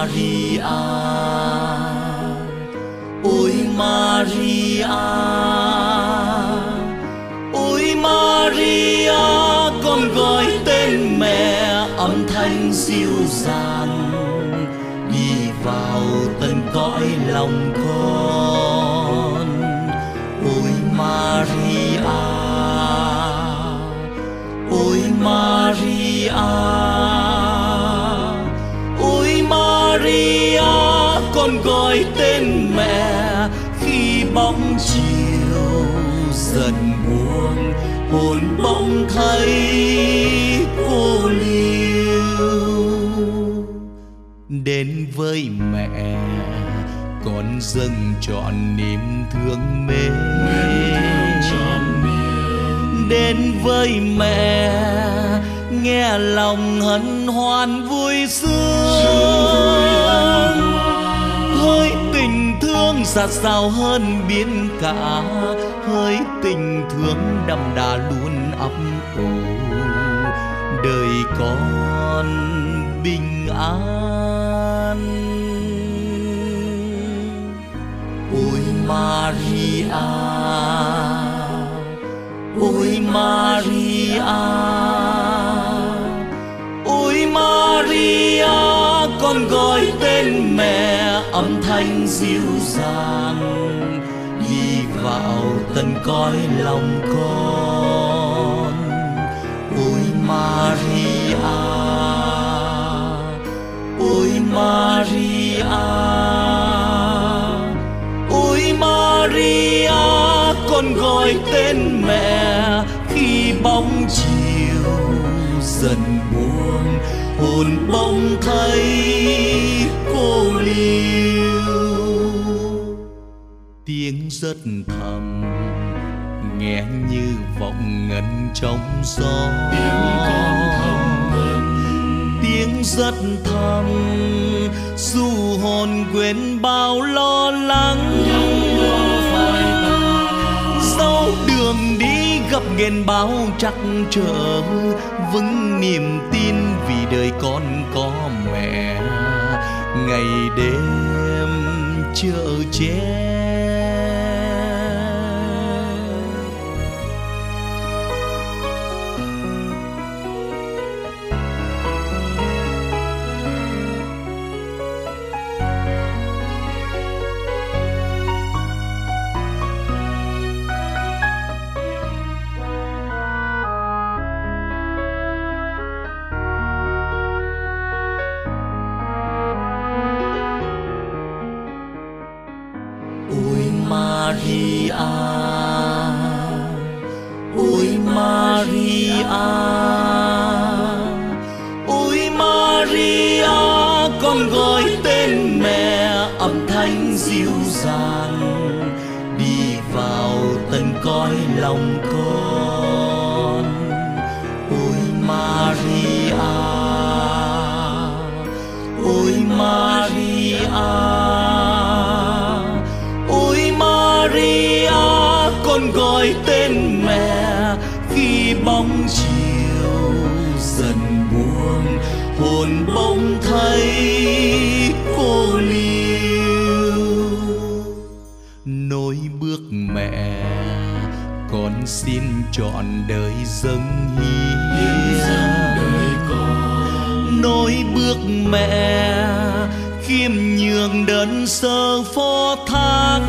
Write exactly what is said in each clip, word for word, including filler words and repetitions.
Maria, ôi Maria, ôi Maria, con gọi tên mẹ âm thanh dịu dàng đi vào tận cõi lòng con. Ôi Maria, ôi Maria, ôi Maria, con gọi tên mẹ khi bóng chiều dần buông, hồn bỗng thấy cô liêu. Đến với mẹ con dâng trọn niềm thương mến, đến với mẹ nghe lòng hân hoan vui sướng. Hơi tình thương dạt dào hơn biển cả, hơi tình thương đậm đà luôn ấp ủ, đời con bình an. Ôi Maria, ôi Maria, ôi Maria, con gọi tên mẹ âm thanh dịu dàng đi vào tận cõi lòng con. Ôi Maria, ôi Maria, ôi Maria, con gọi tên mẹ khi bóng chiều dần buông, hồn bỗng thấy cô liêu. Tiếng rất thầm nghe như vọng ngân trong gió, tiếng con thầm ngân, tiếng rất thầm dù hồn quên bao lo lắng. Dẫu đường đi gặp nghẹn bao trắc trở, vững niềm tin vì đời con có mẹ, ngày đêm chở che. Maria, ôi Maria, ôi Maria, con gọi tên mẹ âm thanh dịu dàng đi vào tận cõi lòng con. Ôi Maria, ôi Maria, Maria, con gọi tên mẹ khi bóng chiều dần buông, hồn bỗng thấy cô liêu. Nối bước mẹ con xin trọn đời dâng hiến, nối bước mẹ khiêm nhường đơn sơ phó thác,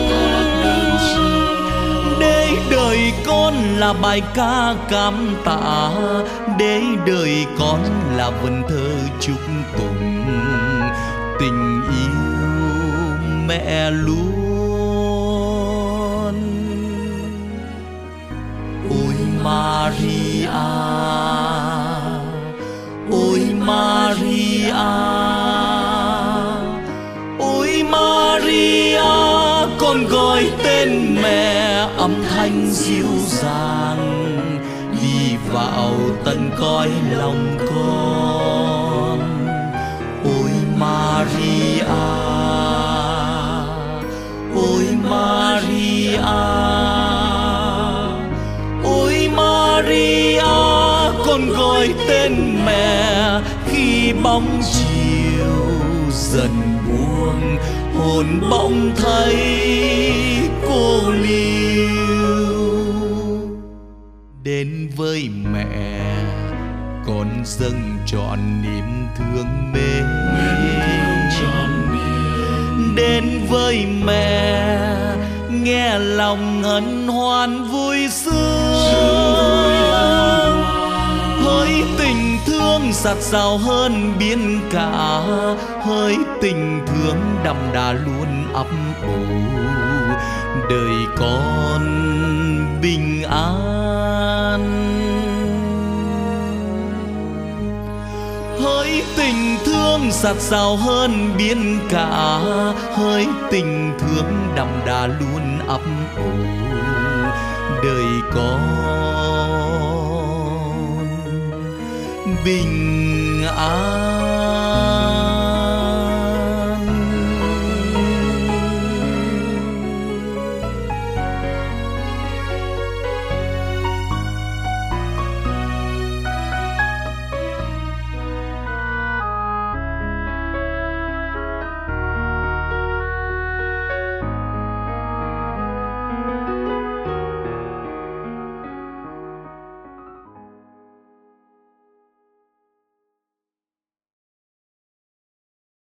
để đời con là bài ca cảm tạ, để đời con là vần thơ chúc tụng tình yêu mẹ luôn. Ôi Maria, ôi Maria, ôi Maria, con gọi tên mẹ âm thanh dịu dàng đi vào tận cõi lòng con. Ôi Maria, ôi Maria, ôi Maria, con gọi tên mẹ khi bóng chiều dần dần buông, hồn bỗng thấy cô liêu. Đến với mẹ con dâng trọn niềm thương mến, đến với mẹ nghe lòng hân hoan vui sướng. Hỡi tình thương giạt rào hơn biển cả, hỡi tình thương đậm đà luôn ấp ủ, đời con bình an. Hỡi tình thương giạt rào hơn biển cả, hỡi tình thương đậm đà luôn ấp ủ, đời con bình an.